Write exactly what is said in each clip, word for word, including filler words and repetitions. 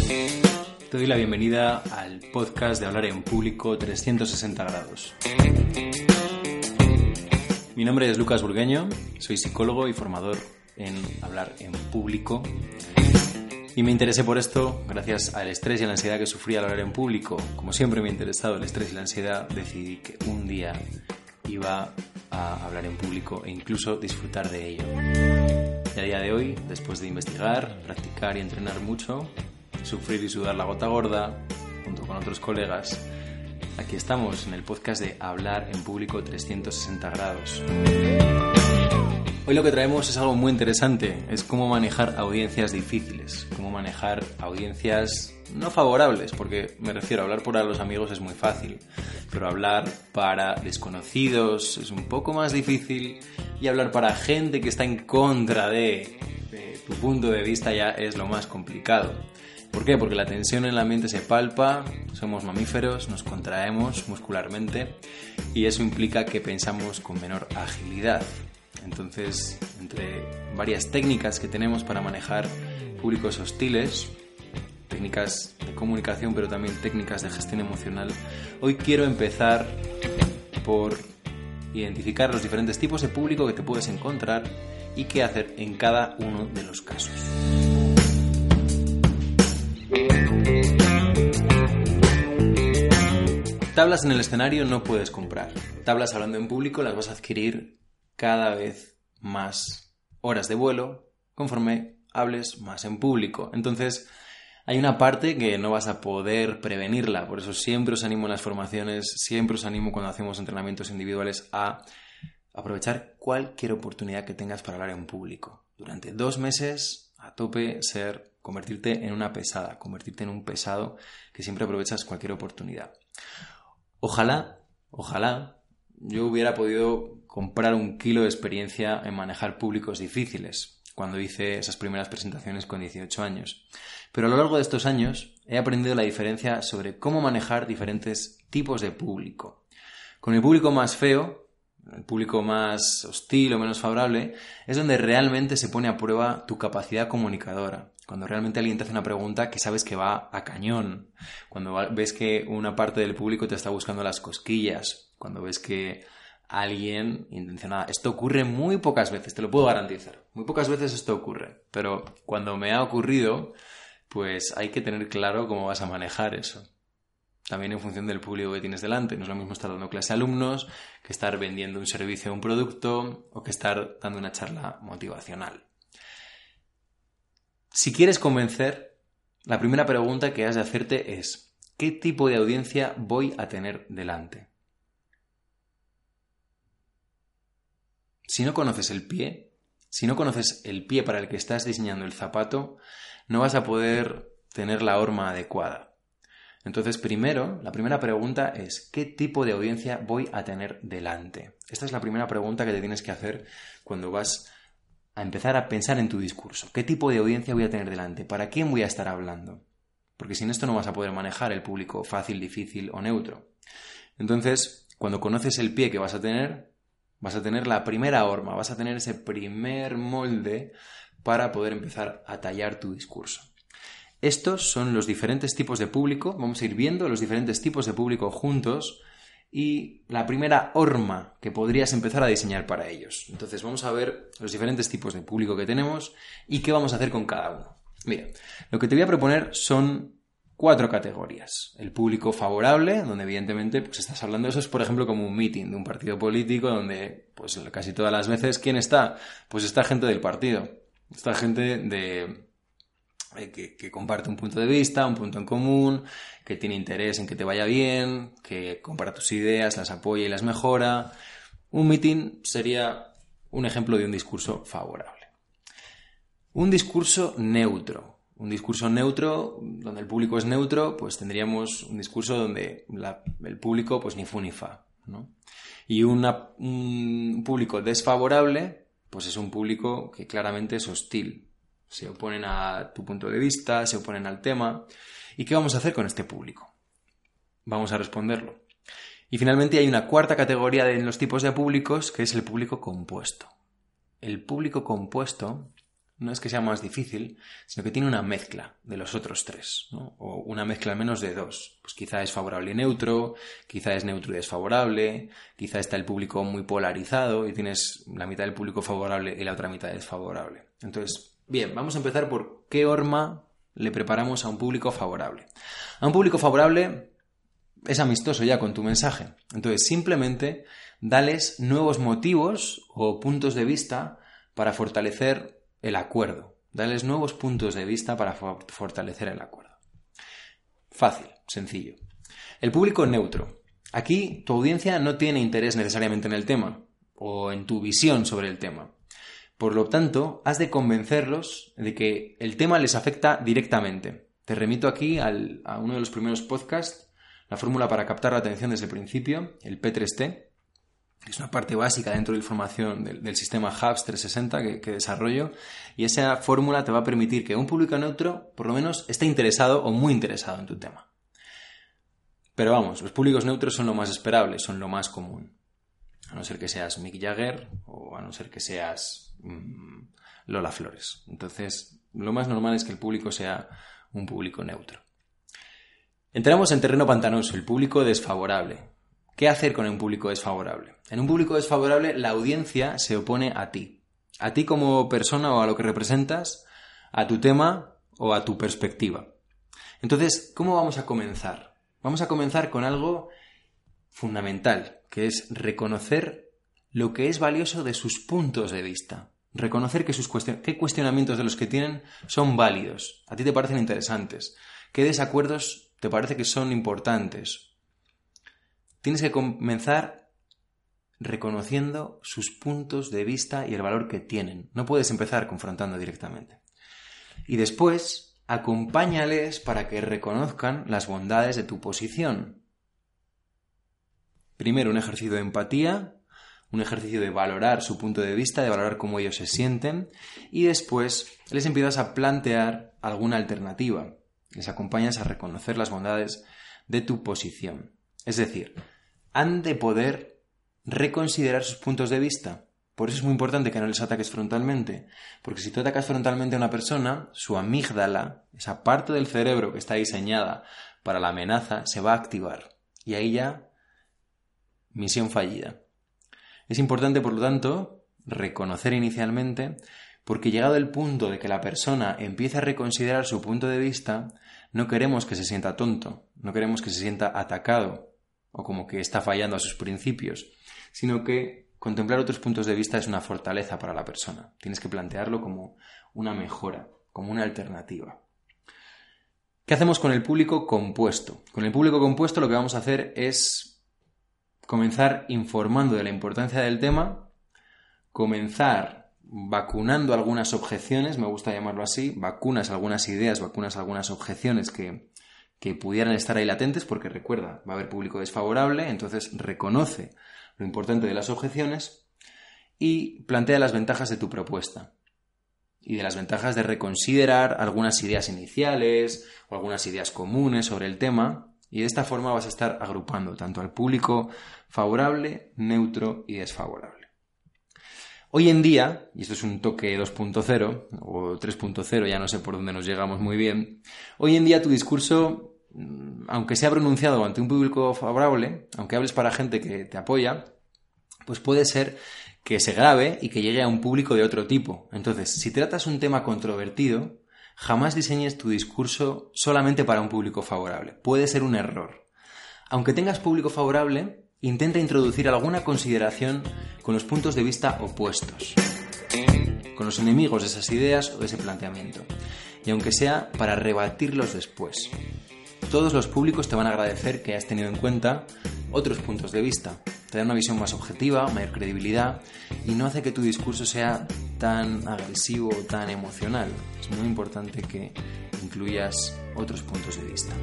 Te doy la bienvenida al podcast de Hablar en Público trescientos sesenta grados. Mi nombre es Lucas Burgueño, soy psicólogo y formador en hablar en público. Y me interesé por esto gracias al estrés y a la ansiedad que sufrí al hablar en público. Como siempre me ha interesado el estrés y la ansiedad, decidí que un día iba a hablar en público e incluso disfrutar de ello. Y a día de hoy, después de investigar, practicar y entrenar mucho, sufrir y sudar la gota gorda, junto con otros colegas, aquí estamos en el podcast de Hablar en Público trescientos sesenta grados. Hoy lo que traemos es algo muy interesante, es cómo manejar audiencias difíciles, cómo manejar audiencias no favorables, porque me refiero a hablar para los amigos es muy fácil, pero hablar para desconocidos es un poco más difícil y hablar para gente que está en contra de, de tu punto de vista ya es lo más complicado. ¿Por qué? Porque la tensión en el ambiente se palpa, somos mamíferos, nos contraemos muscularmente y eso implica que pensamos con menor agilidad. Entonces, entre varias técnicas que tenemos para manejar públicos hostiles, técnicas de comunicación, pero también técnicas de gestión emocional, hoy quiero empezar por identificar los diferentes tipos de público que te puedes encontrar y qué hacer en cada uno de los casos. Tablas en el escenario no puedes comprar. Tablas hablando en público las vas a adquirir cada vez más horas de vuelo conforme hables más en público. Entonces, hay una parte que no vas a poder prevenirla. Por eso siempre os animo en las formaciones, siempre os animo cuando hacemos entrenamientos individuales a aprovechar cualquier oportunidad que tengas para hablar en público. Durante dos meses, a tope, ser, convertirte en una pesada, convertirte en un pesado que siempre aprovechas cualquier oportunidad. Ojalá, ojalá, yo hubiera podido comprar un kilo de experiencia en manejar públicos difíciles cuando hice esas primeras presentaciones con dieciocho años. Pero a lo largo de estos años he aprendido la diferencia sobre cómo manejar diferentes tipos de público. Con el público más feo, el público más hostil o menos favorable, es donde realmente se pone a prueba tu capacidad comunicadora. Cuando realmente alguien te hace una pregunta que sabes que va a cañón. Cuando ves que una parte del público te está buscando las cosquillas. Cuando ves que alguien intencionada... Esto ocurre muy pocas veces, te lo puedo garantizar. Muy pocas veces esto ocurre. Pero cuando me ha ocurrido, pues hay que tener claro cómo vas a manejar eso. También en función del público que tienes delante. No es lo mismo estar dando clase a alumnos que estar vendiendo un servicio o un producto o que estar dando una charla motivacional. Si quieres convencer, la primera pregunta que has de hacerte es: ¿qué tipo de audiencia voy a tener delante? Si no conoces el pie, si no conoces el pie para el que estás diseñando el zapato, no vas a poder tener la horma adecuada. Entonces, primero, la primera pregunta es: ¿qué tipo de audiencia voy a tener delante? Esta es la primera pregunta que te tienes que hacer cuando vas a empezar a pensar en tu discurso. ¿Qué tipo de audiencia voy a tener delante? ¿Para quién voy a estar hablando? Porque sin esto no vas a poder manejar el público fácil, difícil o neutro. Entonces, cuando conoces el pie que vas a tener, vas a tener la primera horma, vas a tener ese primer molde para poder empezar a tallar tu discurso. Estos son los diferentes tipos de público. Vamos a ir viendo los diferentes tipos de público juntos y la primera horma que podrías empezar a diseñar para ellos. Entonces vamos a ver los diferentes tipos de público que tenemos y qué vamos a hacer con cada uno. Mira, lo que te voy a proponer son cuatro categorías. El público favorable, donde evidentemente pues estás hablando de eso, es por ejemplo como un meeting de un partido político donde pues casi todas las veces ¿quién está? Pues está gente del partido, está gente de... Que, que comparte un punto de vista, un punto en común, que tiene interés en que te vaya bien, que compara tus ideas, las apoya y las mejora. Un meeting sería un ejemplo de un discurso favorable. Un discurso neutro. Un discurso neutro, donde el público es neutro, pues tendríamos un discurso donde la, el público pues ni fu ni fa, ¿no? Y una, un público desfavorable, pues es un público que claramente es hostil. Se oponen a tu punto de vista, se oponen al tema. ¿Y qué vamos a hacer con este público? Vamos a responderlo. Y finalmente hay una cuarta categoría en los tipos de públicos, que es el público compuesto. El público compuesto no es que sea más difícil, sino que tiene una mezcla de los otros tres, ¿no? O una mezcla al menos de dos. Pues quizá es favorable y neutro, quizá es neutro y desfavorable, quizá está el público muy polarizado y tienes la mitad del público favorable y la otra mitad desfavorable. Entonces, bien, vamos a empezar por qué horma le preparamos a un público favorable. A un público favorable es amistoso ya con tu mensaje. Entonces, simplemente dales nuevos motivos o puntos de vista para fortalecer el acuerdo. Dales nuevos puntos de vista para for- fortalecer el acuerdo. Fácil, sencillo. El público neutro. Aquí tu audiencia no tiene interés necesariamente en el tema o en tu visión sobre el tema. Por lo tanto, has de convencerlos de que el tema les afecta directamente. Te remito aquí al, a uno de los primeros podcasts, la fórmula para captar la atención desde el principio, el P tres T. Es una parte básica dentro de la información del, del sistema Hubs trescientos sesenta que, que desarrollo, y esa fórmula te va a permitir que un público neutro, por lo menos, esté interesado o muy interesado en tu tema. Pero vamos, los públicos neutros son lo más esperable, son lo más común. A no ser que seas Mick Jagger o a no ser que seas mmm, Lola Flores. Entonces, lo más normal es que el público sea un público neutro. Entramos en terreno pantanoso, el público desfavorable. ¿Qué hacer con un público desfavorable? En un público desfavorable, la audiencia se opone a ti. A ti como persona o a lo que representas, a tu tema o a tu perspectiva. Entonces, ¿cómo vamos a comenzar? Vamos a comenzar con algo fundamental, que es reconocer lo que es valioso de sus puntos de vista. Reconocer que sus cuestion- qué cuestionamientos de los que tienen son válidos, a ti te parecen interesantes, qué desacuerdos te parece que son importantes. Tienes que comenzar reconociendo sus puntos de vista y el valor que tienen. No puedes empezar confrontando directamente. Y después, acompáñales para que reconozcan las bondades de tu posición. Primero, un ejercicio de empatía, un ejercicio de valorar su punto de vista, de valorar cómo ellos se sienten, y después les empiezas a plantear alguna alternativa. Les acompañas a reconocer las bondades de tu posición. Es decir, han de poder reconsiderar sus puntos de vista. Por eso es muy importante que no les ataques frontalmente, porque si tú atacas frontalmente a una persona, su amígdala, esa parte del cerebro que está diseñada para la amenaza, se va a activar. Y ahí ya, misión fallida. Es importante, por lo tanto, reconocer inicialmente, porque llegado el punto de que la persona empiece a reconsiderar su punto de vista, no queremos que se sienta tonto, no queremos que se sienta atacado, o como que está fallando a sus principios, sino que contemplar otros puntos de vista es una fortaleza para la persona. Tienes que plantearlo como una mejora, como una alternativa. ¿Qué hacemos con el público compuesto? Con el público compuesto lo que vamos a hacer es comenzar informando de la importancia del tema, comenzar vacunando algunas objeciones, me gusta llamarlo así, vacunas algunas ideas, vacunas algunas objeciones que que pudieran estar ahí latentes, porque recuerda, va a haber público desfavorable, entonces reconoce lo importante de las objeciones y plantea las ventajas de tu propuesta y de las ventajas de reconsiderar algunas ideas iniciales o algunas ideas comunes sobre el tema, y de esta forma vas a estar agrupando tanto al público favorable, neutro y desfavorable. Hoy en día, y esto es un toque dos punto cero o tres punto cero, ya no sé por dónde nos llegamos muy bien, hoy en día tu discurso, aunque sea pronunciado ante un público favorable, aunque hables para gente que te apoya, pues puede ser que se grabe y que llegue a un público de otro tipo. Entonces, si tratas un tema controvertido, jamás diseñes tu discurso solamente para un público favorable. Puede ser un error. Aunque tengas público favorable, intenta introducir alguna consideración con los puntos de vista opuestos, con los enemigos de esas ideas o de ese planteamiento, y aunque sea para rebatirlos después. Todos los públicos te van a agradecer que hayas tenido en cuenta otros puntos de vista. Te da una visión más objetiva, mayor credibilidad, y no hace que tu discurso sea tan agresivo o tan emocional. Es muy importante que incluyas otros puntos de vista.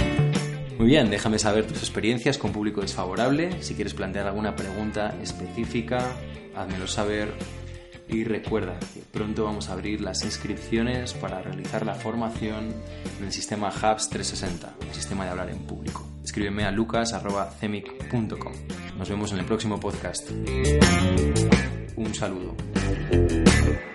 Muy bien, déjame saber tus experiencias con público desfavorable. Si quieres plantear alguna pregunta específica, házmelo saber. Y recuerda que pronto vamos a abrir las inscripciones para realizar la formación en el sistema Hubs trescientos sesenta, el sistema de hablar en público. Escríbeme a lucas arroba cemic punto com. Nos vemos en el próximo podcast. Un saludo.